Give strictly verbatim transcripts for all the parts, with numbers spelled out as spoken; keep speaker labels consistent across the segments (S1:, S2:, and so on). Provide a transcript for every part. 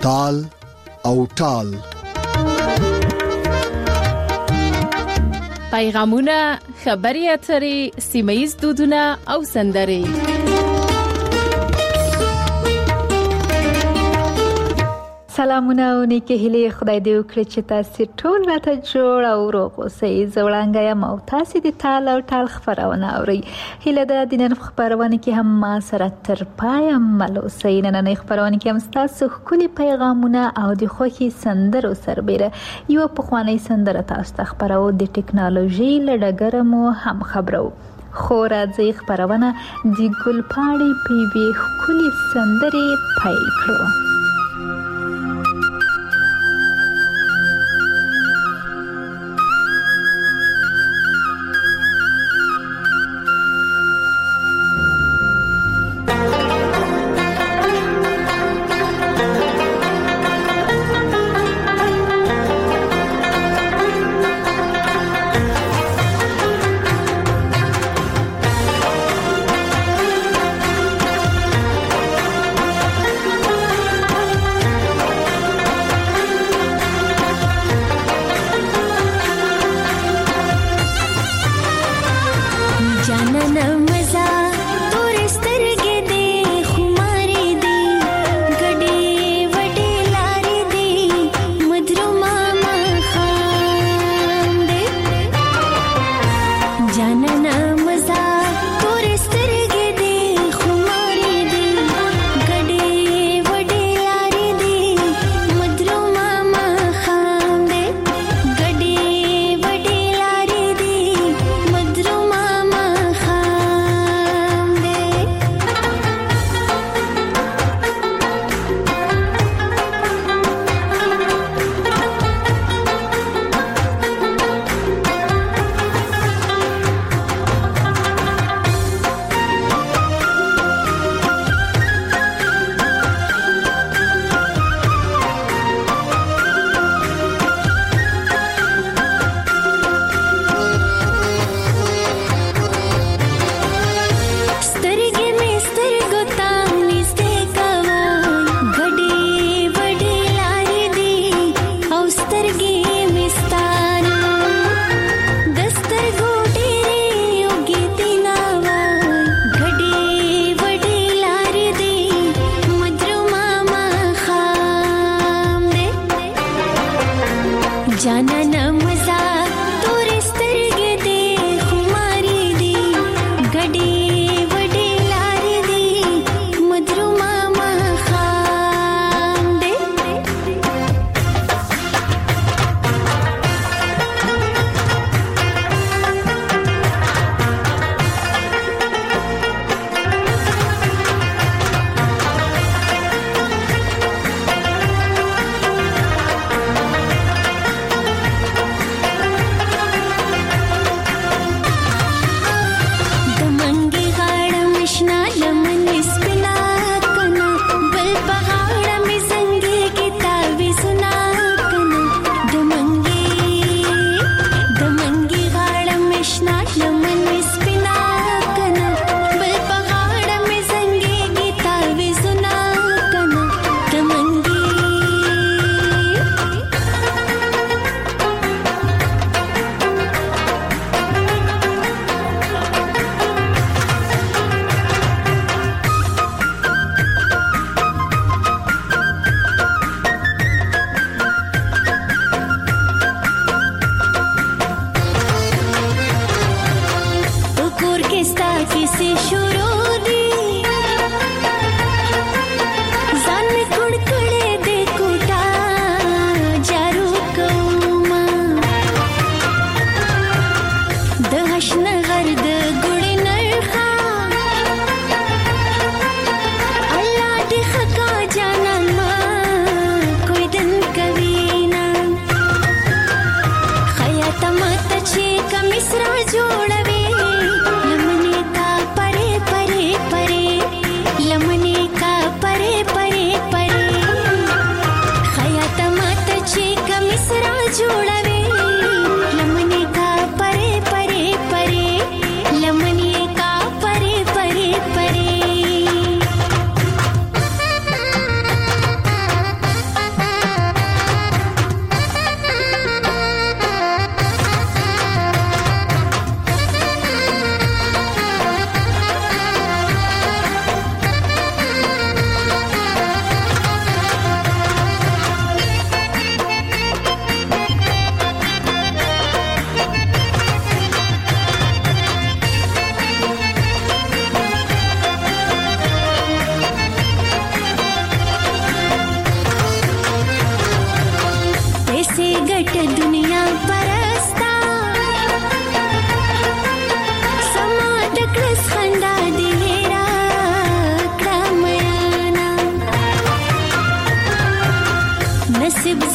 S1: تال او ټال.
S2: پیغامونه، خبري اترې، سیمه‌ییز دودونه او سندرې.
S3: سلامونه او نیکه هیله خدای دې وکړي چې تاسو ټول راته جوړ او روغ اوسئ. زوړانګه یم او تاسو د تال او ټال خبرونه اورئ. هیله ده د نن خبرونه کې هم ما سره تر پایه مل اوسئ. نن خبرونه کې هم تاسو ښکلي پیغامونه او د خوښي سندرو سربېره یو پخوانی سندره تاسو ته خبرو. د ټکنالوژي له ډګره مو هم خبرو. خو راځي خبرونه د ګلپاڼې په وی ښکلي سندرې پیل کړو.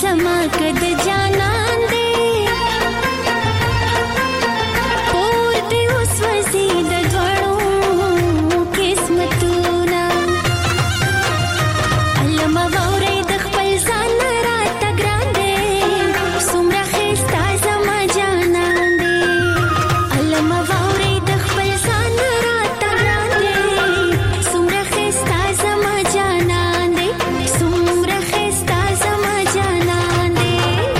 S4: زما کد جانان دې پور دې اوس وزي د دوړو قسمتونه علما ووري د خپل ځان راته ګران دې څومره ښایسته زما جانان دې علما ووري د خپل ځان راته ګران دې څومره ښایسته زما جانان دې څومره ښایسته زما جانان دې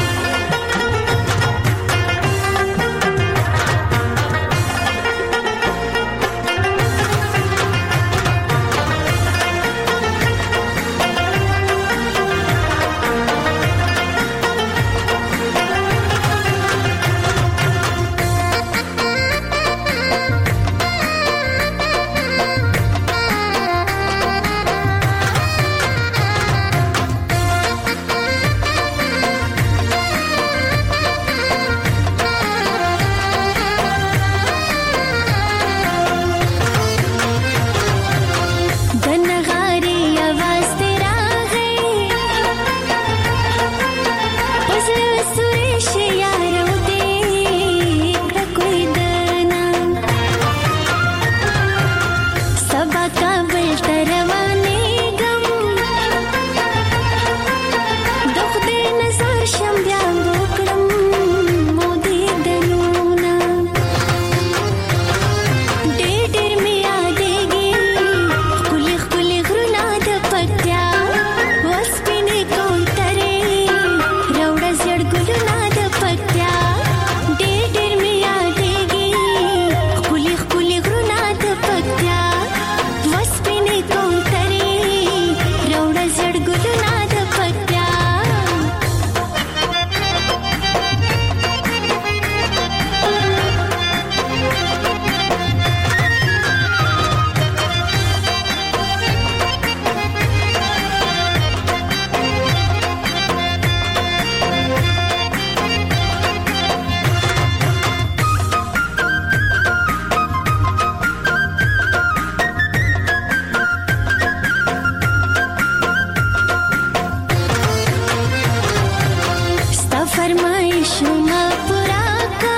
S4: د نغارې اواز دې راغی په زړه سورې شي یارو دې کړه کوی دنا سبا کابل ته روانېږم د خدای نظر شم بیا وکړم مودې دنونه ډېر ډېر مې یادېږي ښکلي ښکلي غرونه د پکتیا وسپینې کوترې راوړه زیړ ګلونه د پکتیا ډېر ډېر مې یادېږي ښکلي ښکلي غرونه د پکتیا وسپینې کوترې راوړه زیړ ګلونه د پکتیا ستا فرمایشونه پوره کا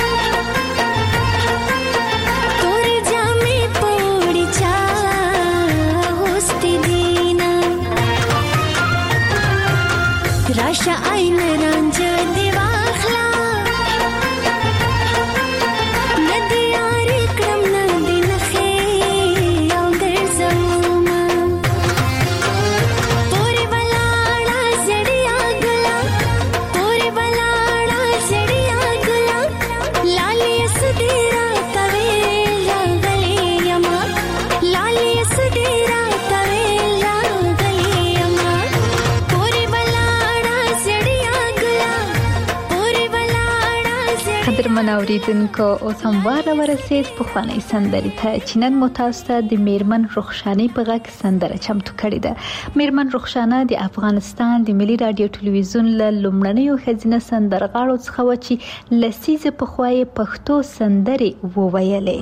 S4: تورې جامې په وړي چا اغوستې دینه راشه آینه رانجه دې واخله نه دې یارې کړم نه دې نښې او ګرځومه پورې ولاړه زړیا ګله پورې ولاړه زړیا ګله لالې اس دې راته ویل راغلې یما لالې اس دې راته ویل راغلې یما پورې ولاړه زړیا ګله پورې ولاړه زړیا
S3: قدرمن اوریدونکو اوس هم واره ورسید پخوانۍ سندرې ته چې نن مو تاسو ته د میرمن رخشانې په غږ سندره چمتو کړې ده. میرمن رخشانه د افغانستان د ملي رادیو تلویزیون له لومړنیو ښځینه سندرغاړو څخه وه چې لسیزې پخوا یې پښتو سندرې وویلې.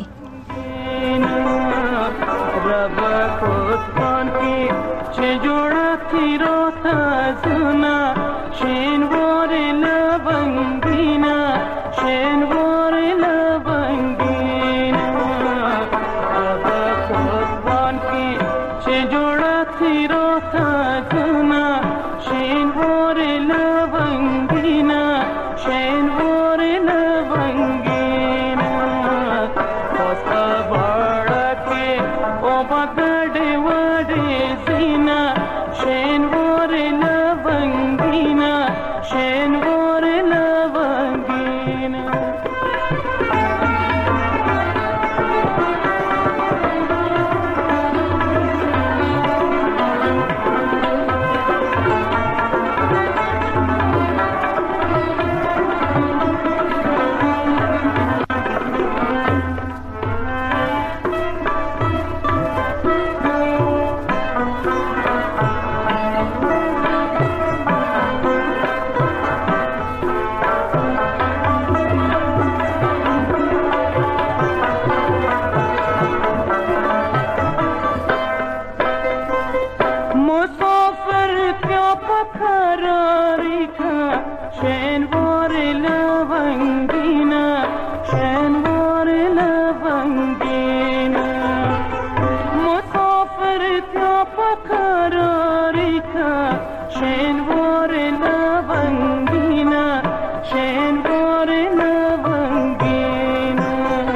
S5: پیا پقراری کا شنوار لونگینا شنوار لونگینا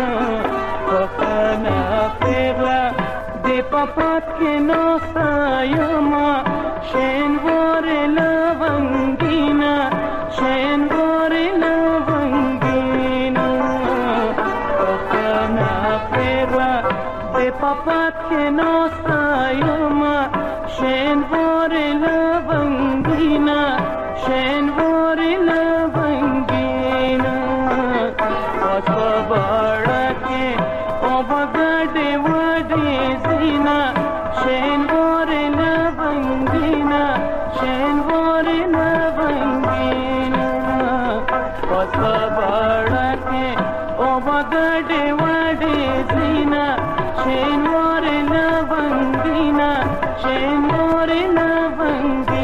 S5: پخنا پیغلا دی پاپات کے ناسایما شنوار لونگینا شنوار لونگینا پخنا پیغلا دی پاپات کے ناسایما شنوار لونگینا شنوار لونگینا واسباڑا کے اوبگڑے وڈے زینا شنوار لونگینا شنوار لونگینا واسباڑا کے اوبگڑے وڈے زینا شنوار لونگینا شنوار لونگینا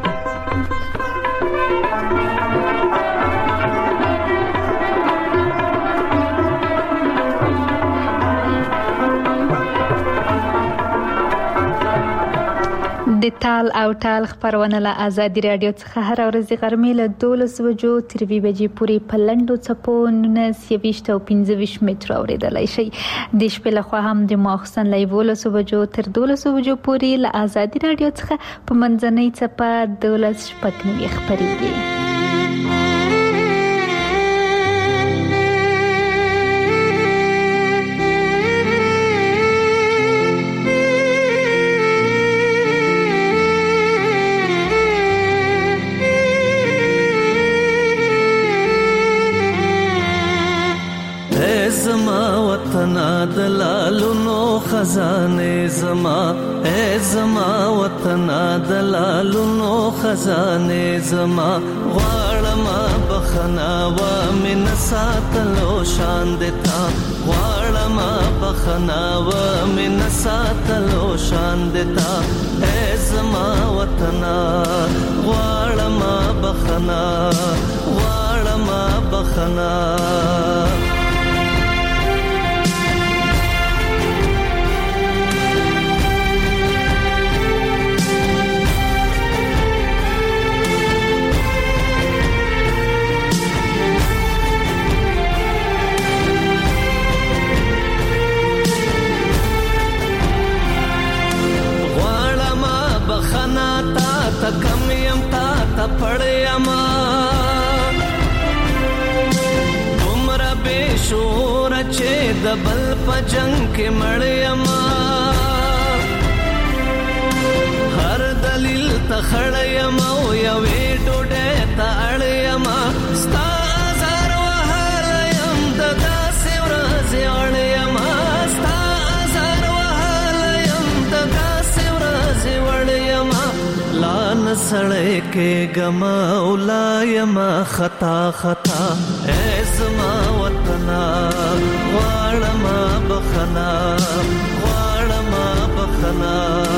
S3: د تال او ټال خبرونه له آزادي رادیو څخه هر ورځ غرمې له دولس بجو تر یوې بجې پورې په لنډو څپو نولس یویشت او پنځه ویشت متره اورېدلی شئ. د شپې لخوا هم د ماخوستن له یولسو بجو تر دولسو بجو پورې له آزادي رادیو څخه په منځنۍ څپه دولس شپږ نوي خپرېږي.
S6: زما وطن دلالونو خزانه زما اے زما وطن دلالونو خزانه زما غواړم بخنا و من ساتلو شان دتا غواړم بخنا و من ساتلو شان دتا اے زما وطن غواړم بخنا غواړم بخنا تا کم یم تا تا پڑیما عمر بے شور چے دبل پجنگ کے مڑیما ہر دلیل تا خڑیما او یوی ڈوڑے تا اڑیما ستا آزار وحالیم ددا سورازی اڑیما ستا آزار وحالیم ددا سورازی وڑیما لان سڑے کے گما اولایم خطا خطا اے زما وطنا غواړم بخنا غواړم بخنا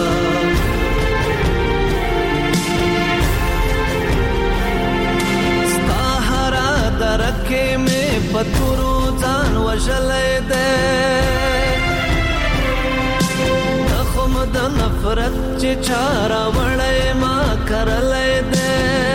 S6: ستا هرا درکے میں پتورو ځان وژلې دے تخم د نفرت چې چارا وړې ما کرلې دې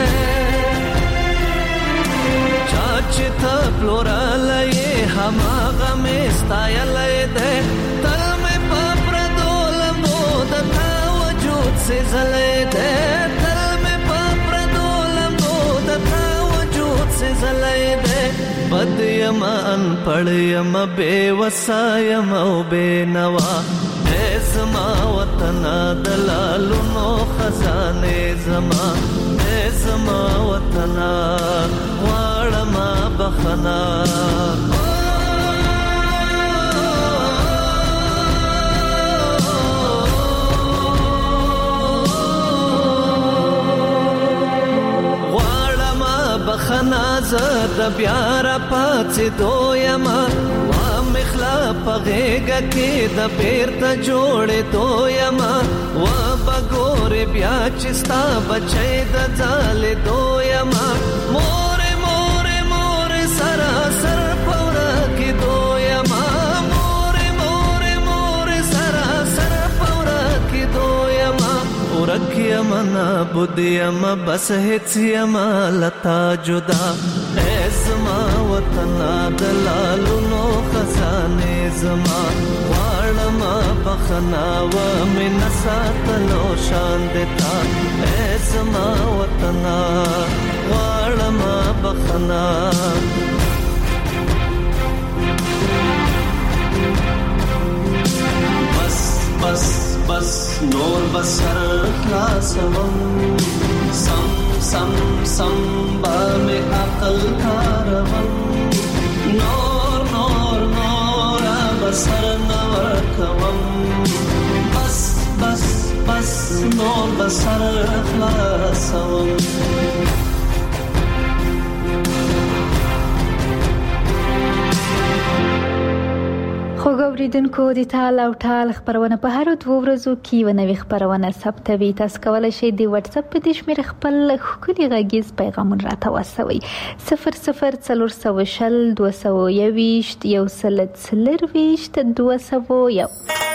S6: چاچ ته پلورلې هماغه مې ستایلې دې تل مې پاپر دولم د تا وجود سے زلې دې تل مې پاپر دولم د تا وجود سے زلې دې بد یم ان پړ یم بے وسایم او بے نوا اے زما وطن دلالونو خزانه زما اے زما وطن غواړم بخنا غواړم بخنا زد بیار پاتې دویما مخلا پغېګه کې د بیرته جوړې دویما و بګور بیا چې ستا بچی د ځالې دویما مور مور مور سرا سر پوره کې دویما مور مور مور سرا سر پوره کې شک یما نابود یما بس هیڅ یما لتا جدا اے زما وطن دلالو نو خزانه زما واړما بخنا و من ساتلو شان دتا اے زما وطن واړما بخنا بس بس بس نور بسر خلاصوم سم سم سم با میں عقل کاروم نور نور نور بسر نور کوم بس بس بس نور بسر خلاصوم
S3: خو ګوریدونکو د ټال او ټال خبرونه په هر دوه ورځو کې و نوې خبرونه ثبتوي. تاسو کولی شئ د واتس اپ په دې شمېره خپل ښکلي غږیز پیغامونه راته واستوئ. صفر صفر څلور سوه شل دوه سوه یوویشت یو سل څلرویشت دوه سوه یو.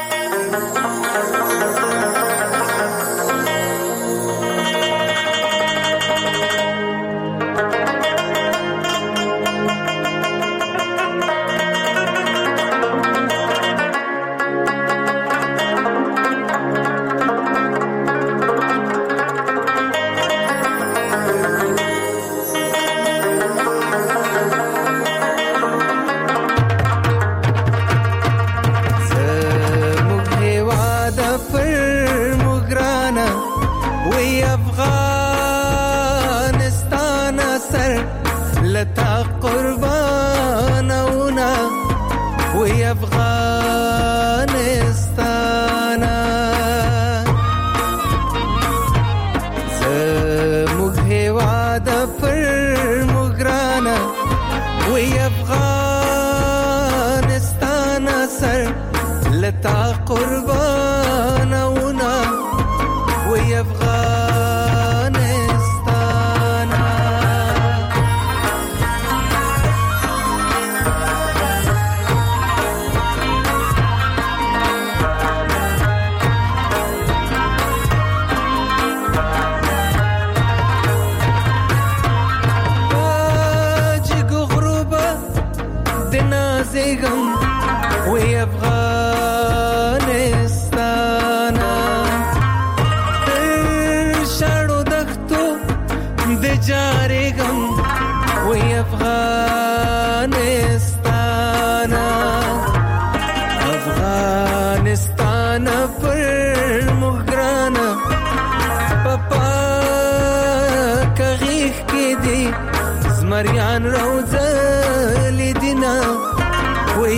S6: زمریان روزه لیدینا وی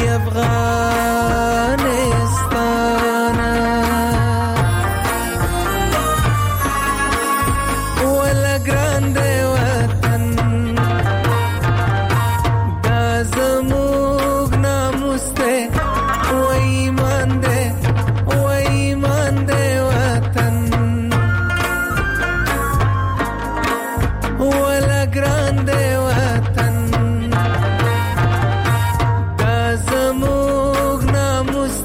S6: افغانستانا ولا گرانده وطن دا زموگ ناموسته و ایمان ده و ایمان ده وطن ولا grande watan da zamug namus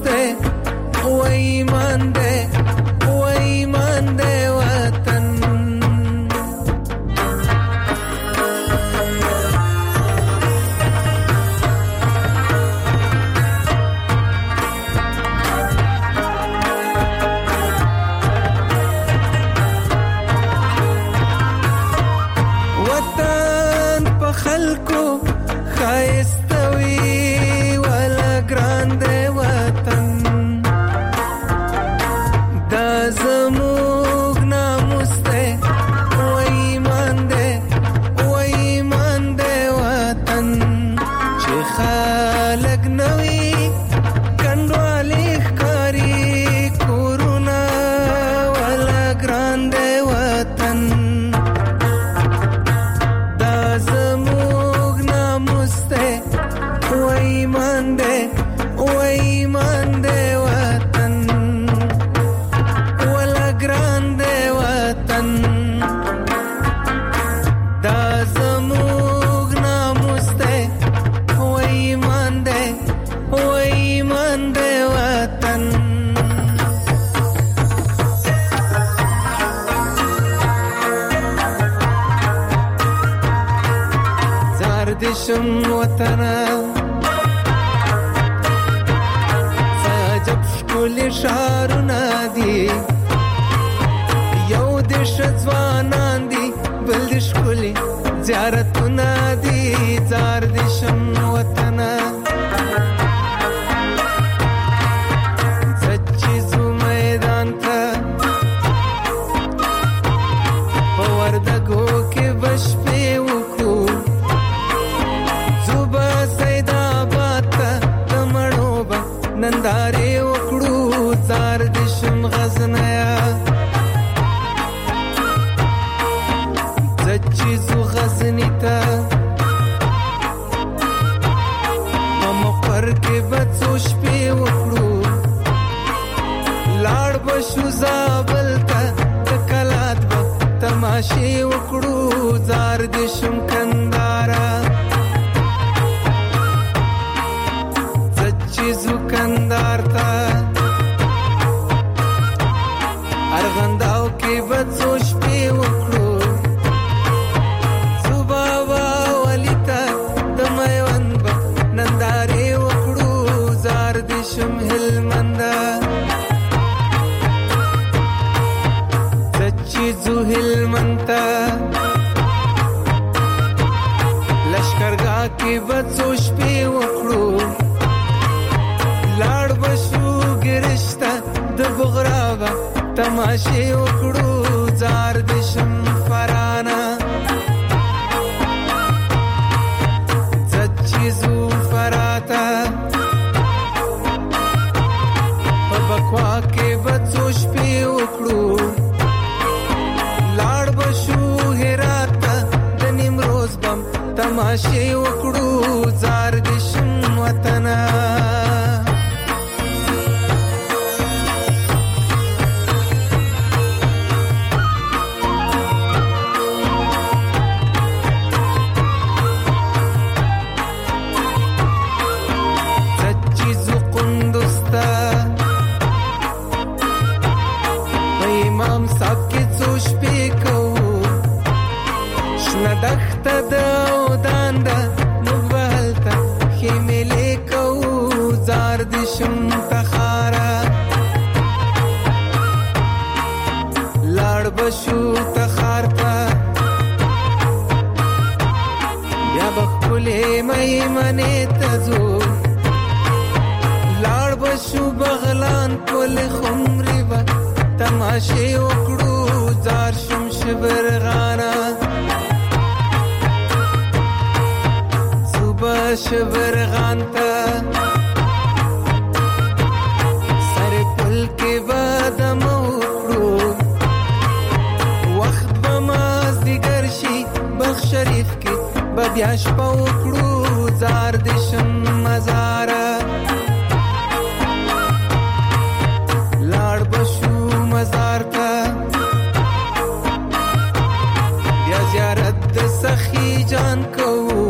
S6: دشم وطنه ساجب شکل شارونه دي یو دش ځوانان دي بل د شکلې زیارتونه دي زار دشم وطنه سچې زو میدان ته په وردګو کې بشپې وکړو زو به سیدآباد ته د مڼو به نندارې وکړو زار دشم غزنیه چیزو غزنی تا مقر کې بچو شپې وکړو لاړ بشو زابل تا تکلات با تماشې وکړو زار دشم کندارا چیزو کندار تا ارغنداو کې بچو شپې وکړو دشم هلمندا سچی زو هلمندا لشکرگاه کی بچو شپې وکړو لاړ بشو ګرشتا د بغراوه تماشې وکړو زار دشم فرانا سچی زو فراتا بکوا کې بچو شپې وکړو لاړ بشو هرات د نیمروز بم تماشې وکړو زار دشم وطنه دخته د اودان ده موږ به هلته خیمې کوو زار دشم تخاره لاړ بشو تخار ته بیا به ښکلې میمنې ته ځو لاړ بشو بغلان پل خمرې به تماشې وکړو زار شم شبرغانه شبرغان تا سر پل کې بادم وکړو وخت بماز دیگر شي بخ شریف کې بیا شپه وکړو زار دشم مزاره لاړ بشو مزار تا بیا زیارت د سخی جان کوو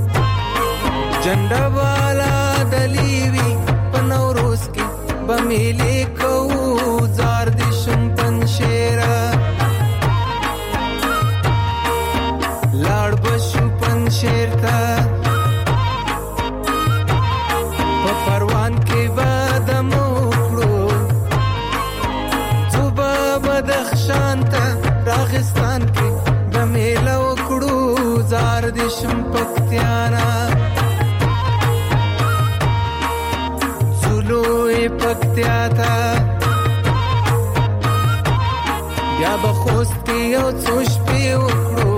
S6: جنډا والا دلیوی پنوروز کې بمیلې کوو زار دشم پنشیرا لاړ بشو پنشیر تا په پروان کې بادم وکړو صوبه بدخشان ته راغستان کې بمیله وکړو زار دشم پکتیانا پکتیا تا بیا بخوست کې یو څو شپې وکړو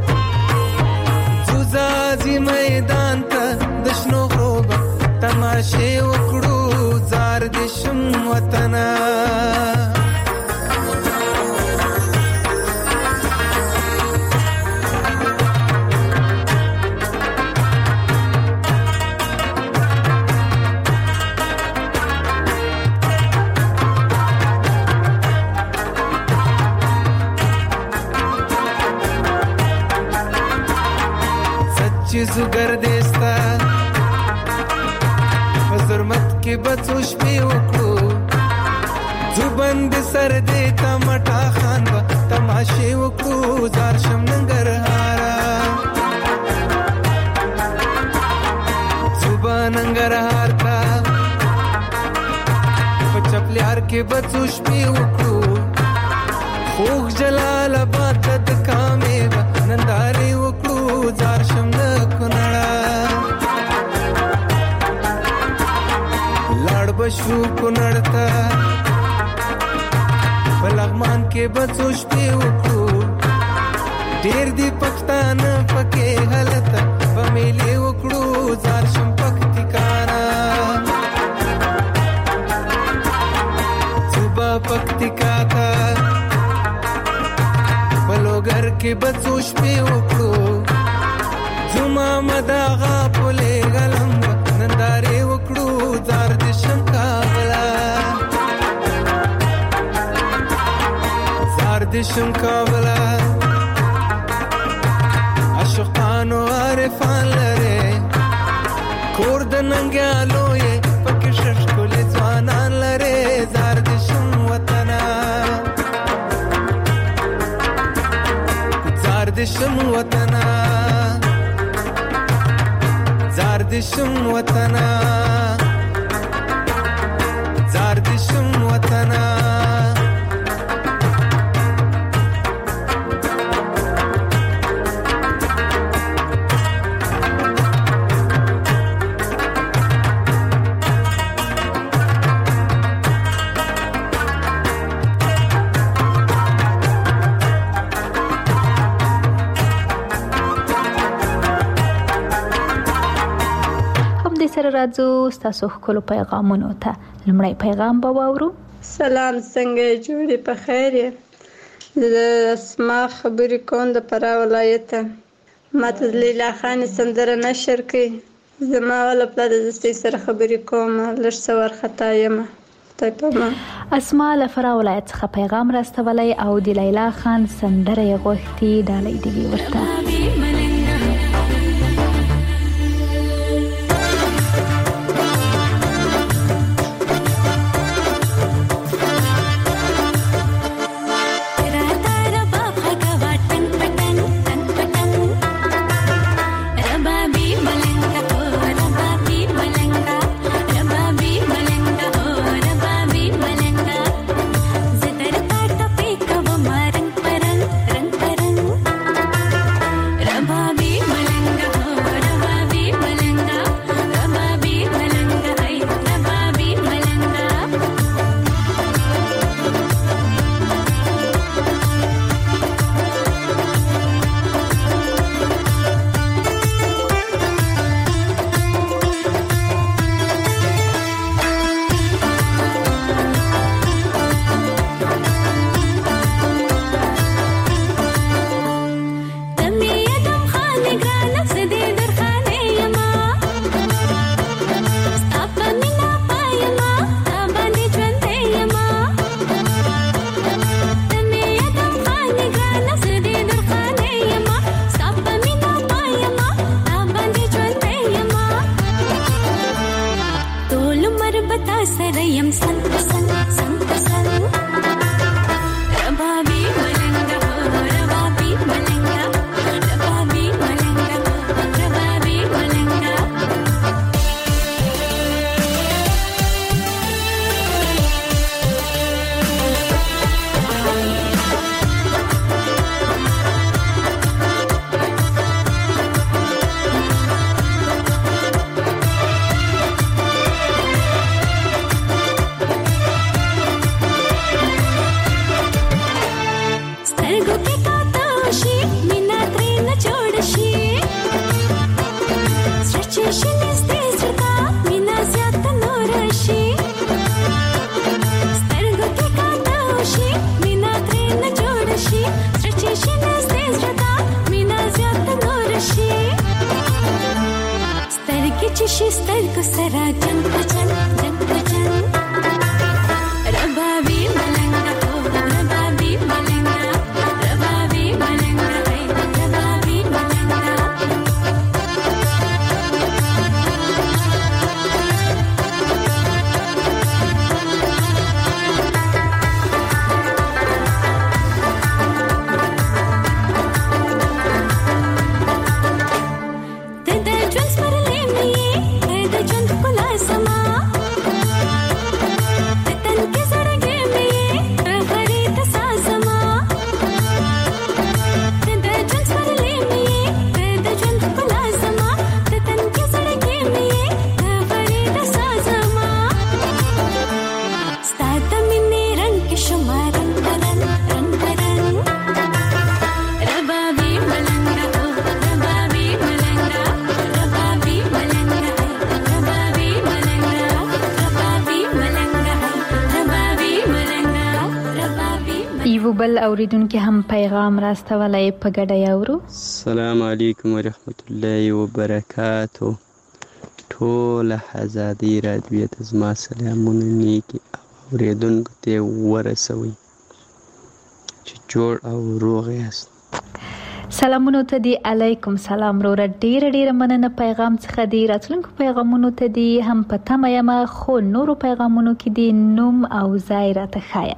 S6: ځوځي میدان ته د شنو غروب تماشې وکړو زار دشم وطنه چیزو گردستا حضرمت کې بچو شپې وکړو زوبند سر دې تمټا خان با تماشې وکړو زار شم ننګرهارا کې بچو شپې وکړو خوږ جلال آباد د کامې نندارې وکړو زار شم د کونړه لاړ بشو کونړ ته په لغمان کې بچو شپې وکړو ډېر دی پښتانه پکې هلته په میلې وکړو زار شم پکتیکانا صوبه پکتیکا ته په لوګر کې بچو شپې وکړو جمعه مداغه پولې غلم نندارې وکړو زار د شم کابلا زار د شم کابلا عاشقانو عارفان لره کور د ننګیالو یې پکې ششکول ځوانان لره زار د شم وطنا زار د شم وطنا زار د شم وطنا زار د شم وطنا
S3: سره راځو تاسو خپل پیغامونو ته لمړی پیغام به واورو
S7: سلام څنګه جوړې په خیر یې د اسما خبرې کوم د فراه ولایت ماته لیلا خان سندره نشر کړي زما ول په دې سره خبرې کوم لږ څور خطا یم ته په
S3: اسما له فراه ولایت څخه پیغام راستولای او د لیلا خان سندره غوښتي ډالۍ دی ورته
S4: Some
S3: یو بل اوریدونکو هم پیغام راستولای په ګډه یاورو.
S8: السلام علیکم ورحمت الله وبرکاتو. ټول آزادی رادیو ته زما سلامونه نیکي اوریدونکو ته ورسوي چې جوړ او روغ یاست.
S3: سلامونو ته دی. علیکم سلام وروره. ډیره ډیره مننه پیغام څخه دی. راتلونکو پیغامونو ته دی هم په تمه یم، خو نورو پیغامونو کې دی نوم او ځای راته ښایه.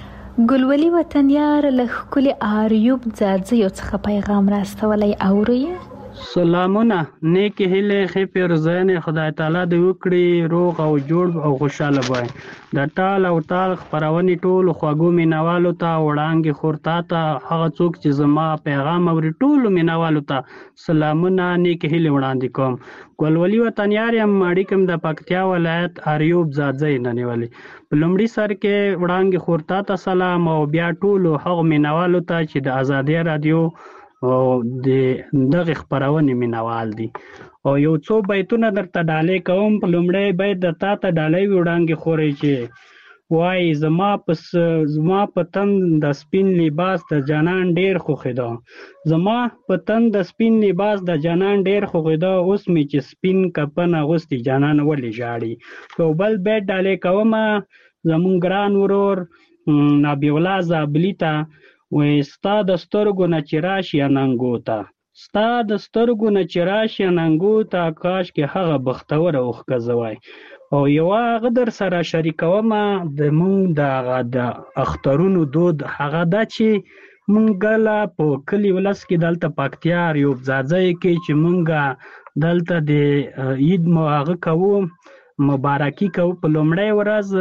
S3: ګلولي وطنیار له ښکلي آریوب ځاځیو څخه پیغام راستولی اورئ.
S9: سلامونه، نیکې هیلې ښې پیرزوینې خدای تعالی دې وکړي روغ او جوړ او خوشحاله وای. د ټال او تال خپرونې ټولو خوږو مینوالو ته، وړانګې خور تا ته، هغه څوک چې زما پیغام اوري ټولو مینوالو ته سلامونه نیکې هیلې وړاندې کوم. ګلولي وطنیار یم، اړیکه م د پکتیا ولایت آریوب ځاځی نه نیولې. په لومړي سر کې وړانګې خور تا ته سلام، او بیا ټولو هغو مینوالو ته چې د ازادي رادیو او د دغه خپرونې مینوال دي. او یو څو بیتونه درته ډالۍ کوم. په لومړی بیت د تا ته ډالۍ وي وړانګې خورې چې وایي زما په زما په تن د سپین لباس د جانان ډېر خوښېده، زما په تن د سپین لباس د جانان ډېر خوښېده، اوس مې چې سپین کفن اغوستي جانان ولې ژاړي. یو بل بیت ډالۍ کومه زمونږ ګران ورور نبی الله زابلي ته، وی ستا د سترګو نه چې راشي اننګو ته، ستا د سترګو نه چې راشي اننګو ته، کاش کې هغه بختوره اوښکه وای. او یوه هغه در سره شریکومه د مونږ د د اخترونو دود، هغه ده چې مونږ کله په کلي ولس کې دلته پکتیا آریوب ځاځی کې چې مونږ دلته د عید مو هغه کوو، مبارکي کوو. په لومړی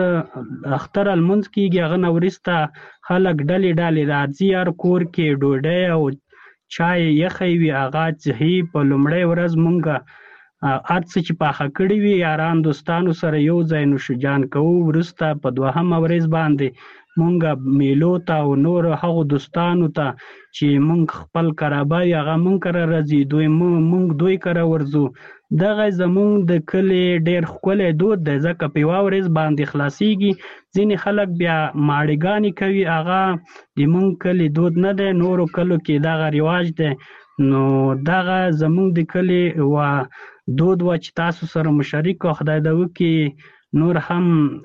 S9: ورځ اختر لمونځ کېږي، هغه نه وروسته خلک ډلې ډلې راځي، هر کور کې ډوډۍ او چای یخی وي هغه څښي. په لومړی ورځ مونږ هر څه چې پاخه کړي وي یاران دوستانو سره یو ځای نوشجان کوو. وروسته په دوهمه ورځ باندې مونږ میلو ته او نورو هغو دوستانو ته چې مونږ خپل کرابه وي هغه مونږ کره راځي، دوی مونږ دوی کره ورځو. دغه زمونږ د کلي ډېر ښکلی دود دی، ځکه په یوه ورځ باندې خلاصیږي. ځینې خلک بیا ماړېګانې کوي، هغه د مونږ کلي دود نه دی، نورو کلو کې دغه رواج دی. نو دغه زمونږ د کلي و دود و چې تاسو سره مشارک و. خدای دې وکړي نور هم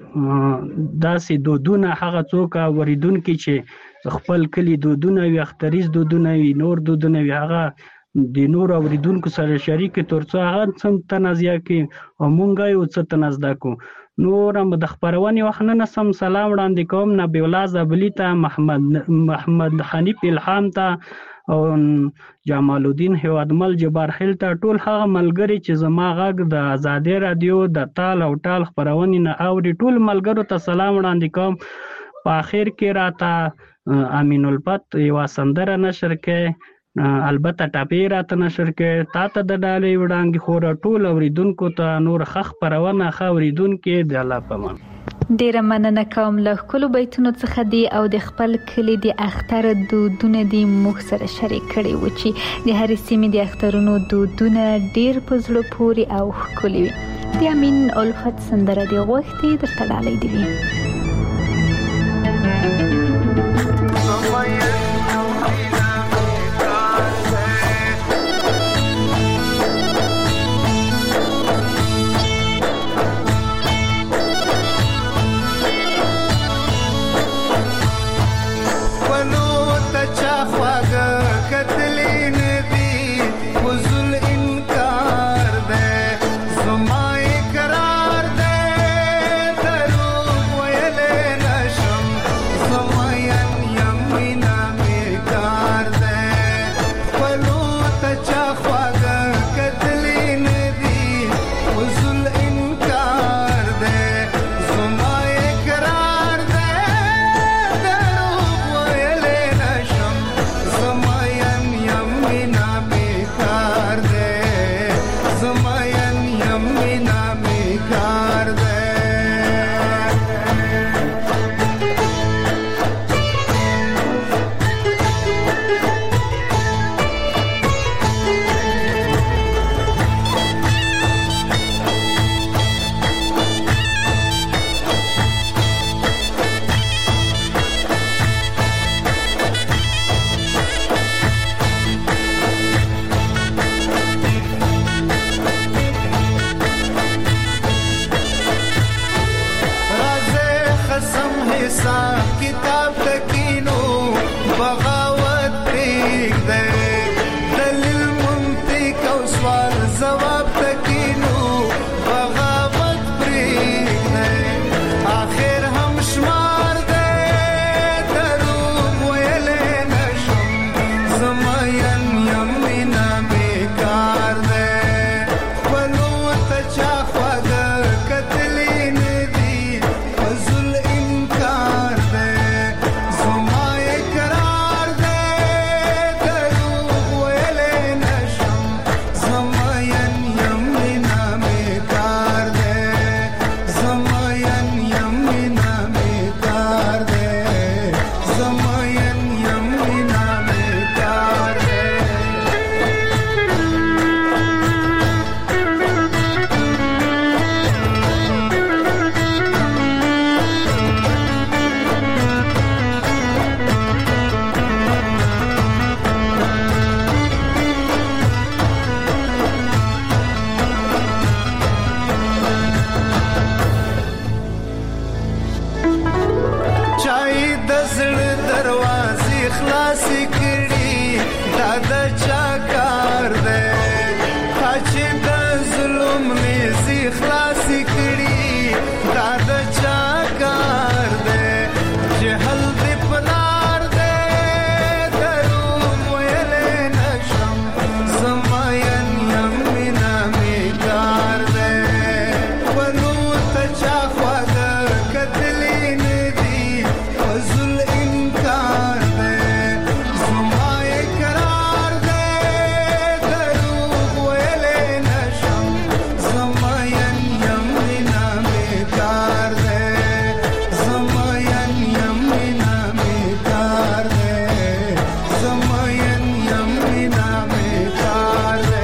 S9: داسې دودونه هغه څوک اوریدونکي چې خپل کلي دودونه وي، اختریز دودونه وي، نور دودونه وي، هغه د نور اوریدونکو سره شریک تر څو هغه څه تنازیه کړي او مونږ یو څه تنه زده کړو. نور هم د خپرونې وخت نه نسم سلام وړاندې کوم نبی الله زابلي ته، محمد محمد حنیف الهام ته، او جمال الدین هیوادمل جبار خیل ته، ټول هغه ملګري چې زما غږ د ازادي رادیو د تال او ټال خپرونې نه اوري، ټول ملګرو ته سلام وړاندې کوم. په آخر کې راته امین الفت یوه سندره نشر کړې، البته ټاپې راته نشر کړې. تا ته د ډالۍ وړانګې خوره ټول اوریدونکو ته نور ښه خپرونه ښه اوریدونکي د الله په امان.
S3: ډیره مننه کوم. له ښکلو بیتونو څخه دی او د خپل کلي د اختر دودونه دی موږ سره شریک کړي و چې د هرې سیمې د اخترونو دودونه ډیر په زړه پورې او ښکلي وي. د امین الفت سندره دی غوښتې درته ډالۍ دی وي.
S6: Some خلاصې کړي دا د چا کار دی چې د ظلم نیزې خلاصې کړي دا د چا کار دی جهل دې په لار دی دروغ ویلی نشم زما ین یم مینه مې کار دی ونو ته چا خواږه کتلې نه دي فضل انکار دی زما اقرار دی دروغ ویلی نشم زما ین یم مینه مې کار دی زما ین یم مینه مې کار دی زما ین یم مینه مې کار دی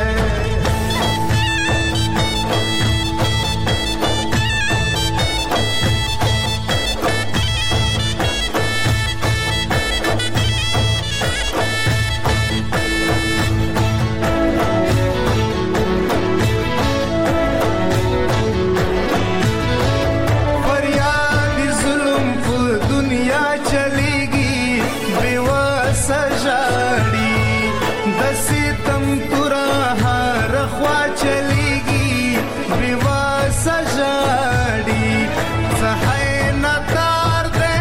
S6: فریاد ظلم په دنیا چلیږي بے واسه ژاړي د ستم توره هر خوا چلیږي بے واسه ژاړي څه نه کار دی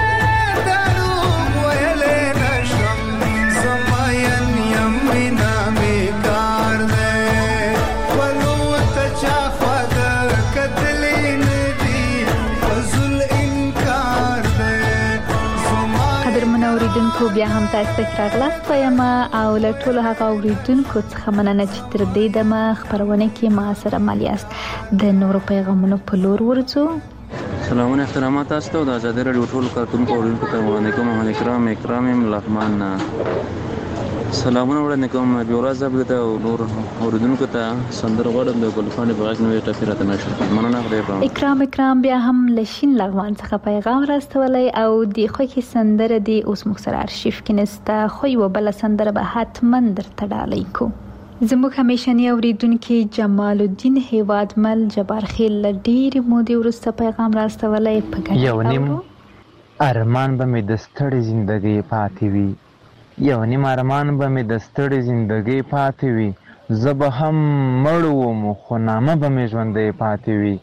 S6: دروغ ویلی نشم زما ین یم مینه مې کار دی ولو ته چا خواږه کتلې نه دي فضل انکار دی زما
S3: قدرمنو اوریدونکو بیا هم تاسو ته راغلاست وایم او له ټولو هغه اوریدونکو څخه مننه چې تر دې دمه خپرونه کې ما سره مل یاست د نورو پیغامونو په لور ورځو.
S10: سلامونه احترامات تاسو ته د آزادۍ راډیو ټولو کارکونکو اوریدونکو ته وړاندې کوم محمد اکرام اکرام یم له لغمان نه. سلامونه وړاندې کوم بیورا صاحب ته او نور اوریدونکو ته سندره غواړم د ګلپاڼې په غږ نوې ټاپي راته نشو مننه خدای په
S3: اکرام اکرام بیا هم له شین لغمان څخه پیغام راستولی او د خوښې سندره دی اوس موږ سره ارشیف کې نسته خو یوه بله سندره به حتما درته ډالۍ کو. زموږ همیشني اوریدونکي جمال الدین هیوادمل جبار خیل له ډېرې مودې وروسته پیغام راستولی په ګډه
S11: یو نیم ارمان به مې د ستړې زندګۍ پاتې وي یو نیم ارمان به مې د ستړې زندګۍ پاتې وي زه به هم مړ وم خو نامه به مې ژوندی پاتې وي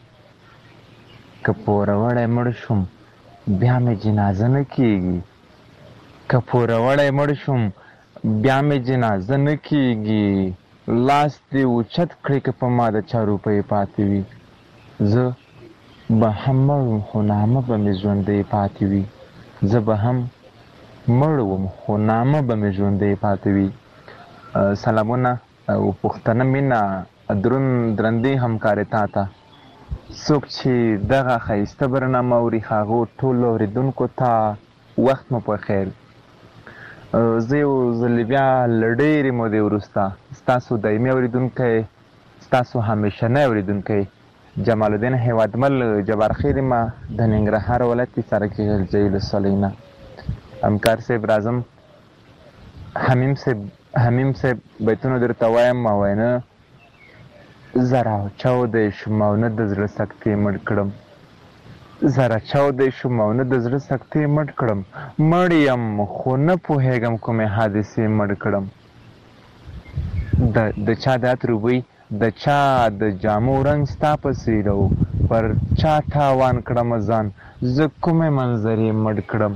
S11: که پوروړی مړ شوم بیا مې جنازه نه کیږي که پوروړی مړ شوم بیا مې جنازه نه کیږي لاس دې اوچت کړې که په ما د چا روپۍ پاتې وي زه به هم مړ وم خو نامه به مې ژوندی پاتې وي زه به هم مړ وم خو نامه به مې ژوندی پاتې وي. سلامونه او پښتنه مینه دروند درندې همکارې تا ته څوک چې دغه ښایسته برنامه اوري هغو ټولو اورېدونکو ته وخت مو په خیر. زه یو ځلې بیا له ډېرې مودې وروسته ستاسو دایمي اورېدونکی ستاسو همیشنی اورېدونکی جمال الدین هیوادمل جبار خیل یم د ننګرهار ولایت سرکې غلجۍ ولسوالۍ نه. همکار صاحب راځم حمیم صاحب حمیم صاحب بیتونه درته وایم ما وینه زره چاودی شوم او نه د زړه سکتې مړ کړم زره چاودی شوم او نه د زړه سکتې مړ کړم مړ یم خو نه پوهېږم کومې حادثې مړ کړم د چا د عطر بوی د چا د جامو رنګ ستا په څېر و پر چا تاوان کړم ځان زه کومې منظرې مړ کړم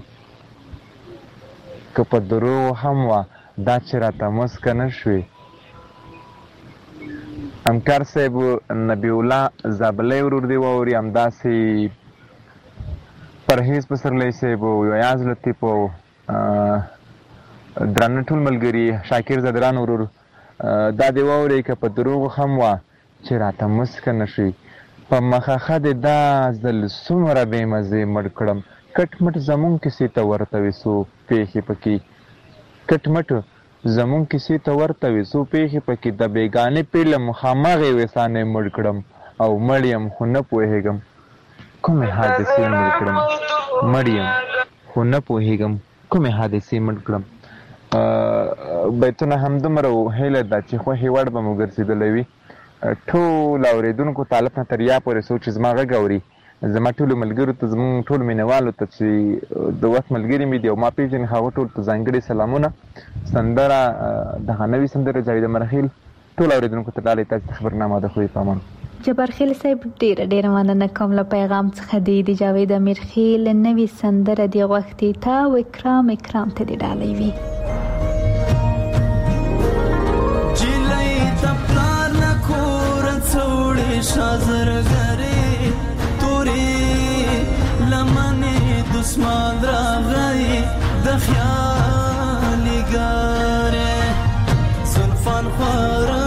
S11: که په دروغو هم وه دا چې راته مسکه نه شوې. همکار صاحب نبی الله زابلی ورور دی واوري همداسې پرهیز پسرلی صاحب او یاز لطیف او درانه ټول ملګري شاکر زدران ورور دا دی واورئ که په دروغو هم وه چې راته مسکه نه شوې په مخه دې دا ځل څومره بې مزې مړ کړم کټ مټ زمونږ کیسې ته ورته وې څو پېښې پکې کټ مټ زمونږ کیسې ته ورته وې څو پېښې پکې د بېګانې پیلم هماغې ویسانې مړ کړم او مړ یم خو نه پوهېږم کومې حادثې مړ کړم مړ یم خو نه پوهېږم کومې حادثې مړ کړم. بیتونه همدومره هیله ده چې خوښې وړ به مو ګرځېدلی وي ټول اورېدونکو طالب نه تر یا پورې څوک چې زما غږ اوري زما ټولو ملګرو ته زموږ ټولو مینوالو ته چې د وخت ملګري مې دي او ما پېژني هغه ټولو ته ځانګړي سلامونه. سندره دغه نوې سندره جاوید امرخیل ټول اورېدونکو ته ډالۍ تاسو ته خبرنامه د خوی په امان.
S3: جبارخیل صاحب ډیره ډیره مننه کوم له پیغام څخه دی د جاوید امیرخیل نوې سندره دی غوښتي تا او اکرام اکرام ته دی ډالۍ وي.
S6: جلای تپلار نکور څوړې شازرګری تورې لمنې دسمان راغی د خیال ګاره زلفان خورا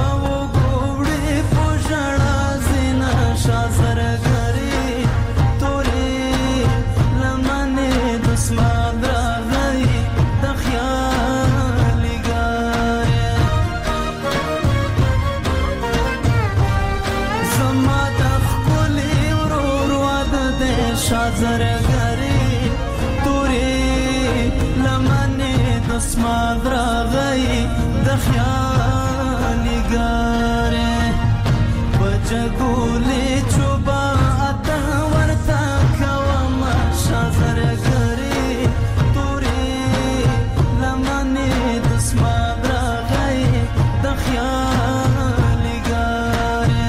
S6: شازرګری تورې لمنې دسمان راغی د خیال ګاره بچګولې چوبا اته ورته کوم شازرګری تورې لمنې دسمان راغی د خیال ګاره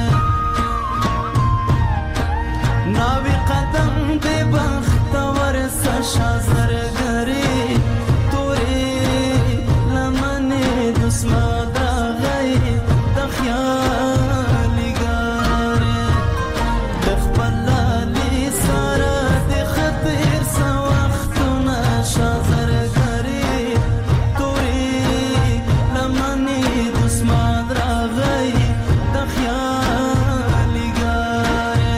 S6: ناوی قدم دے بختور سا شازرگری توری لمن دسما دا غی دا خیالی گاری دخبلالی سارا دے خطیر سا وقتنا شازرگری توری لمن دسما دا غی دا خیالی گاری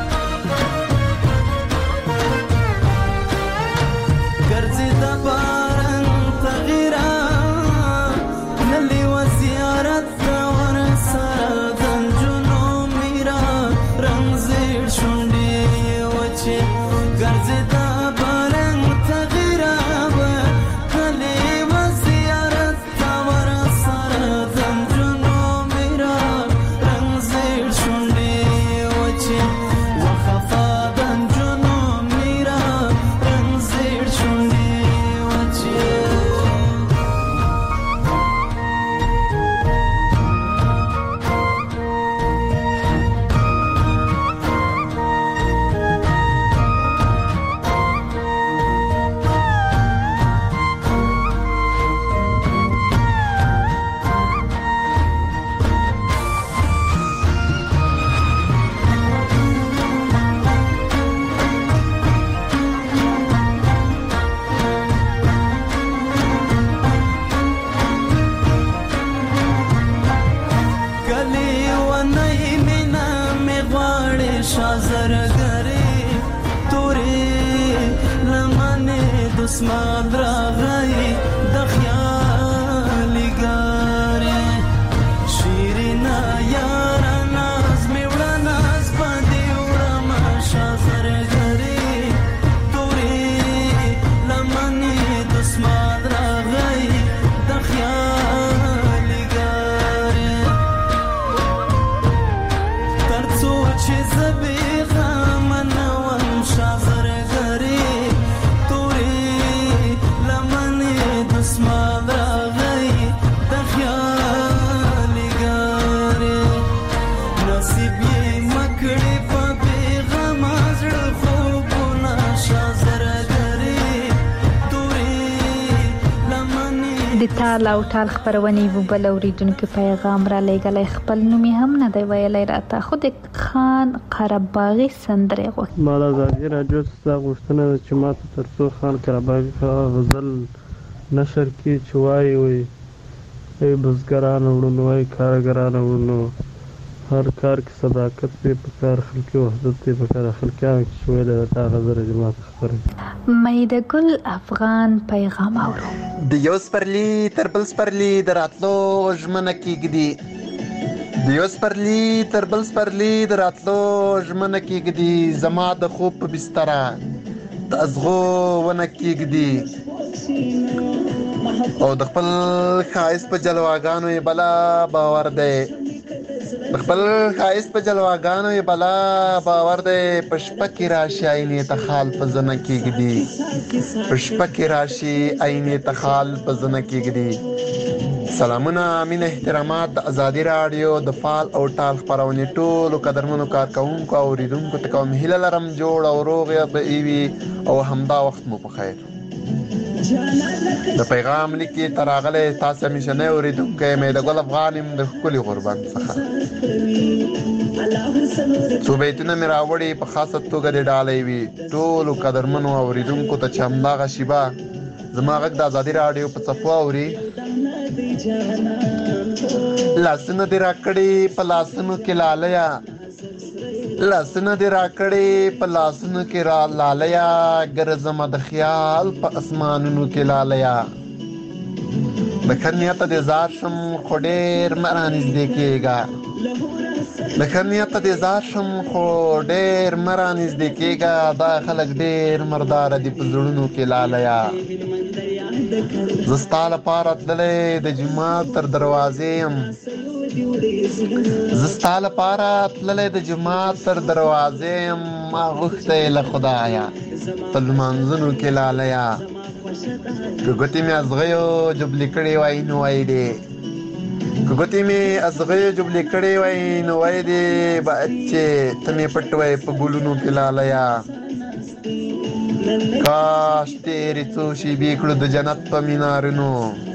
S6: دسمان راغی د خیال ګاره شیرینا یارا ناز میوړه ناز باندې وړم شازرګری تورې لمنې دسمان راغی د خیال ګاره تر څو چې زبې غم نه وم شازرګری دسمان راغی د خیال ګاره نصیب یې مکړې په پیغام زړه خوبونه شازرګری تورې لمنې
S3: د تال او ټال خبرونې وو بل اوریدونکو پیغام را لېږلی خپل نوم یې هم نه دی ویلی راته خو د خان قرهباغي سندرې غوښتې.
S9: ما د ازادي راډیو څخه غوښتنه ده چې ما ته تر څو خان قرهباغي په غزل نشر کې چې وایي وایي ای بزګرانو وړونو ای کارګرانو وړونو هر کار کې صداقت دی پکار خلقي وحدت دی پکار خلقیانو کې چې ویلی ده تا غزره چې ما ته خبره
S3: میده ګل افغان پیغام اورو.
S12: د یو سپرلي تر بل سپرلي د راتلو ژمنه کېږدي د یو سپرلي تر بل سپرلي د راتلو ژمنه کېږدي زما د خوب په بستره د ازغو ونه کېږدي او د خپل ښایست په جلواګانو یې بلا باور دی د خپل ښایست په جلواګانو یې بلا باور دی په شپه کې راشي عینې ته خال په زنه کېږدي په شپه کې راشي عینې ته خال په زنه کېږدي. سلامونه مینه احترامات د ازادي راډیو د فال او ټال خپرونې ټولو قدرمنو کارکوونکو او اوریدونکو ته کوم هیله لرم جوړ او روغ به وي او همدا وخت مو په خیر. د پیغام لیکي تر راغلی تاسو همیشنی اورېدونکی مې د ګل افغان یم د ښکلي غوربند څخه. څو بیتونه مې راوړي په خاصه توګه د ډالۍ وي ټولو قدرمنو اورېدونکو ته چې همدغه شیبه زما غږ د ازادي راډیو په څپو اوري. لاسونه دې راکړي په لاسونو کې لالیا لاسونه دې راکړي په لاسونو کې را لالیا ګرځمه د خیال په اسمانونو کې لالیا. د ښه نیته دې زار شم خو ډېر مه رانږدې کېږه د ښه نیته دې زار شم خو ډېر مه رانږدې کېږه دا خلک ډېر مرداره دي په زړونو کې لالیا. زه ستا لپاره تللی د جومات تر دروازې یم زه ستا لپاره تللی د جومات تر دروازې یم ما غوښتی له خدایه په لمانځنو کې لالیا. که ګوتې مې ازغیو جبلې کړې وای نو وای دې که ګوتې مې ازغیو جبلې کړې وای نو وای دې باید چې ته مې پټ وای په ګلونو کې لالیا. کاش تیرې څو شیبې کړو د جنت په مینارونو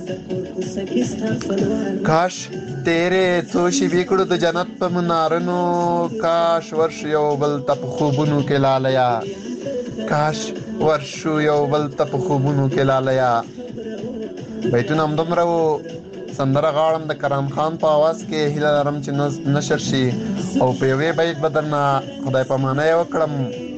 S12: کاش تیرې څو شیبې کړو د جنت په منارونو کاش ورشو یو بل ته په خوبونو کې لالیا کاش ورشو یو بل ته په خوبونو کې لالیا. بیتونه همدومره وو. سندره غاړم د کرام خان په اواز کې هیله لرم چې نشر شي او په یوې بیت به درنه خدای پامانۍ وکړم.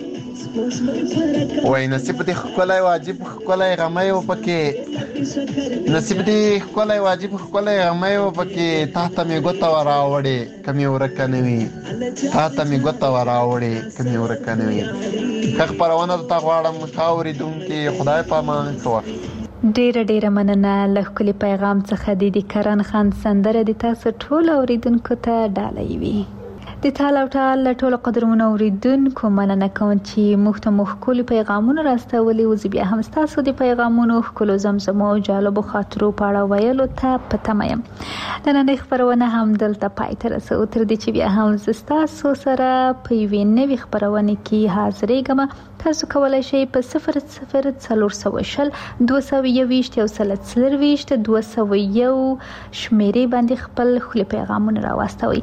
S12: وای نصیب دې ښکلی واجب ښکلی غمی و پکې نصیب دې ښکلی واجب ښکلی غمی و پکې تا ته مې ګوته وراوړې که مې ورکه نه وي تا ته مې ګوته وراوړې که مې ورکه نه وي. ښه خپرونه درته غواړم ښه اورېدونکي خدای پامان ښه وخت.
S3: ډیره ډیره مننه له ښکلي پیغام څخه د دې کرن خان سندره د تاسو ټولو اوریدونکو ته ډالۍ وي. د تال او ټال له ټولو قدرمنو اوریدونکو مننه کوم چې موږ ته مو ښکلي پیغامونه راستولي وو. زه بیا هم ستاسو د پیغامونو ښکلو زمزمو او جالبو خاطرو په اړه ویلو ته په تمه یم. نننۍ خپرونه هم دلته پای ته رسوو تر دې چې بیا هم زه ستاسو سره په یوې نوې خپرونې کې حاضرېږم. تاسو کولی شئ په صفر صفر څلور سوه شل دوه سوه یوویشت یو سل څلرویشت دوه سوه یو شمېرې باندې خپل ښکلي پیغامونه راواستوئ.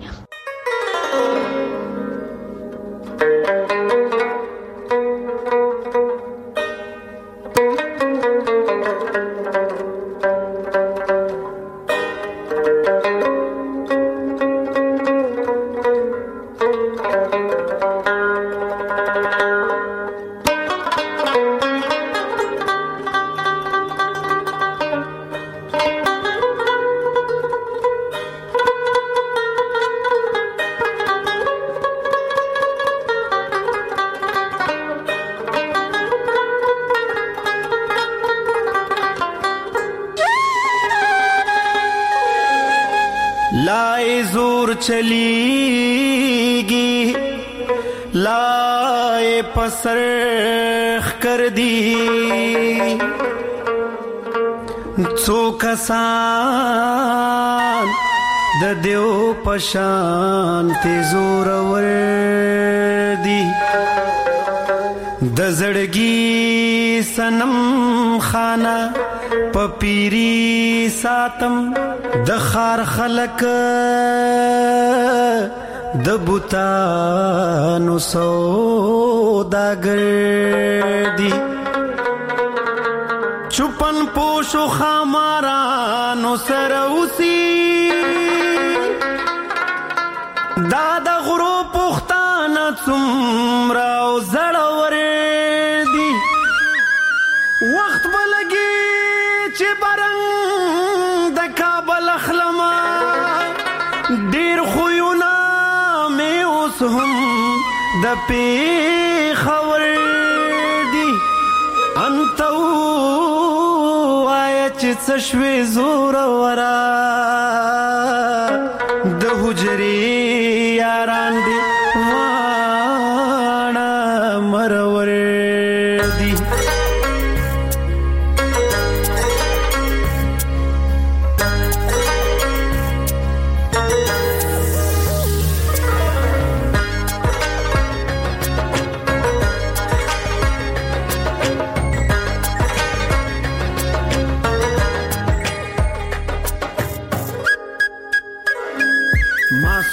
S13: لائے زور چلیگی لائے پسرخ کر دی څو کسان د دیو پشان ته زور ور دی د زړګي سنم خانه پپیری ساتم د خار خلق د بوتانو سوداګر دی چوپن پوشو خامارانو سره اوسي دا د غرو پختانه څومره او زړور دی وخت بلګي چې برنګ د کابل اخلما ډیر خوونه مې اوس هم د پیښور دی انت وای چې څه شوي زور ورا د حجرې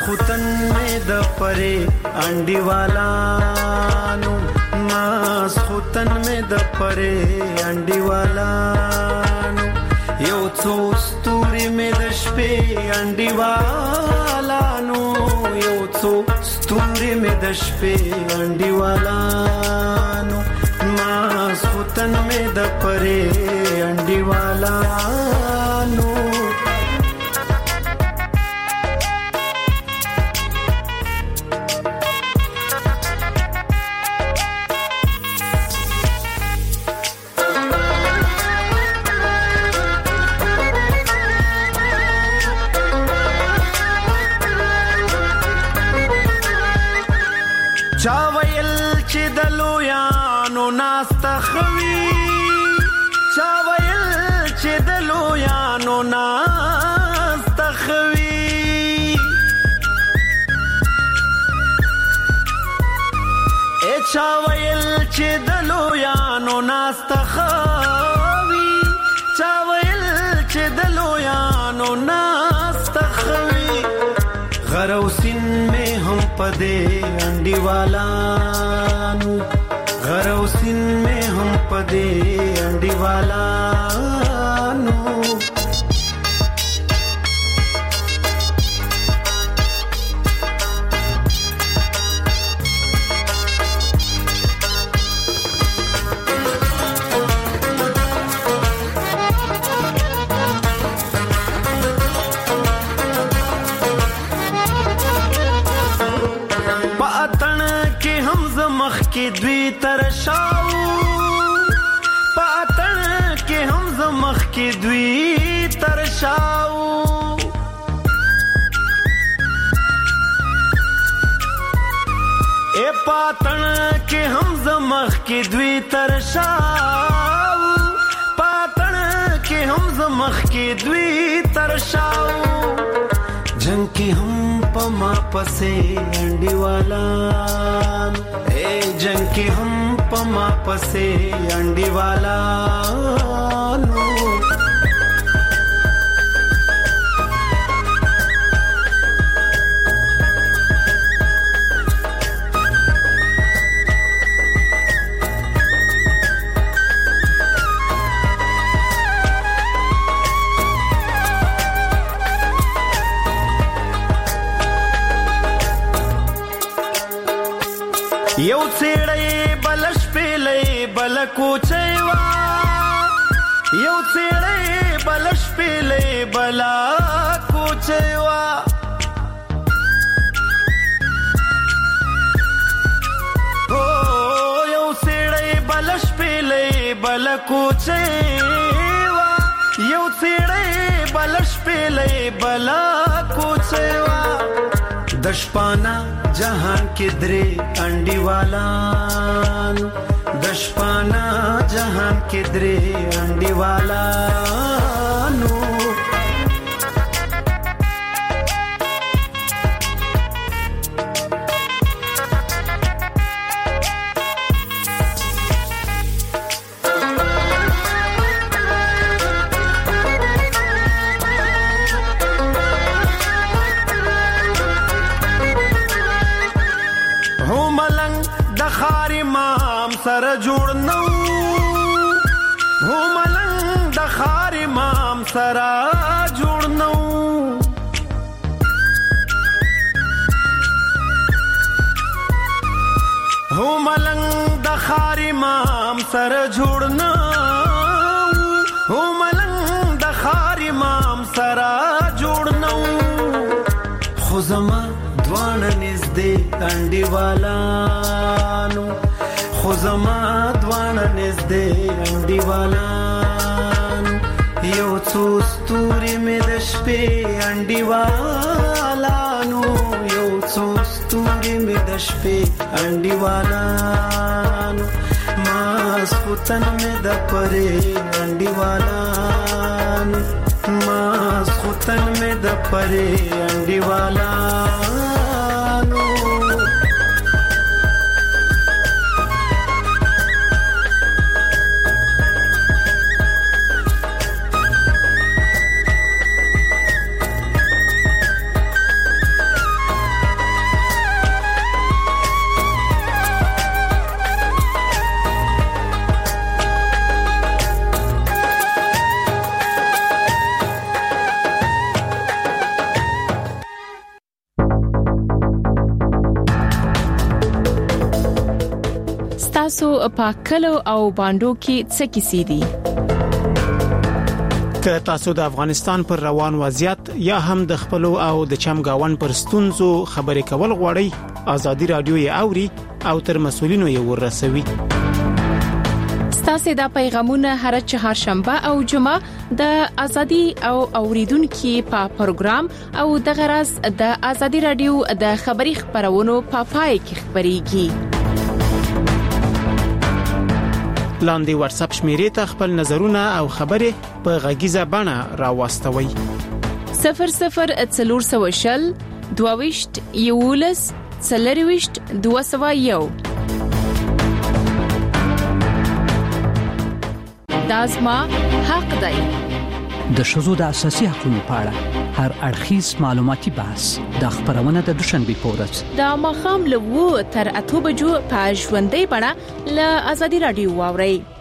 S13: خوتن میں د پرے انډی والانو ماس خوتن میں د پرے انډی والانو یو څو ستوري میں د شپې انډی والانو یو څو ستوري میں د شپې انډی والانو ماس خوتن میں د پرے انډی والانو چا ویل چې د لویانو ناسته خوي چا ویل چې د لویانو ناسته خوي اے چا ویل چې د لویانو ناسته خوي چا ویل چې د لویانو ناسته خوي غروسین میں ہم پدے انڈی والانو غروسین میں ہم پدے انڈی والانو کې دوی ترشاو پاتن کې هم زمخ کې دوی ترشاو اے پاتن کې هم زمخ کې دوی ترشاو پاتن کې هم زمخ کې دوی ترشاو جنگ کې هم پما پسې انډی والان اے جنگ کې هم پما پسې انډی والانو یو څېړې بلش پیلې بل کوچېوا یو څېړې بلش پیلې بل کوچېوا او یو څېړې بلش پیلې بل کوچېوا یو څېړې بلش پیلې بل کوچېوا دشپانا جہان کے درے انڈی والان دشپانا جہان کے درے انڈی والانو سر جوړ نو هو ملنګ د خار امام سره جوړ نو هو ملنګ د خار امام سره جوړ نو هو ملنګ د خار امام سره جوړ نو خو زما دوانه نږدې انډی والانو خو زما دوانه نږدې انډی والان یو څو ستوري مې د شپې انډی والانو یو څو ستوري مې د شپې انډی والانو ماسخوتن مې د پرې انډی والانو ماسخوتن مې د پرې انډی والانو
S2: ستاسو په کلو او باندو کې څه کیسې دي؟
S14: که تاسو د افغانستان پر روان وضعیت یا هم د خپلو او د چمګاون پر ستونزو خبرې کول غواړئ، ازادي رادیو یې اوري او تر مسؤلینو یې ورسوي.
S2: ستاسو د پیغامونه هر چهارشنبه او جمعه د ازادي او اوریدونکو په پروګرام او د غرض د ازادي رادیو د خبري خبرونو په پای کې خبريږي.
S14: لاندې واتس اپ شمیرې ته خپل نظرونه او خبرې په غږیزه بڼه راوستوي.
S2: صفر صفر څلور سوه شل دوهويشت یولس څلرويشت دوه سوه یو. دازما حق دی.
S15: د ښځو د اساسي حقوقو په اړه هر اړخیز معلوماتي بحث د خبرونه د دوشنبه په ورځ
S2: د ماښام له وو تر اته بجو په ژوندۍ بڼه له ازادي رادیو واوري.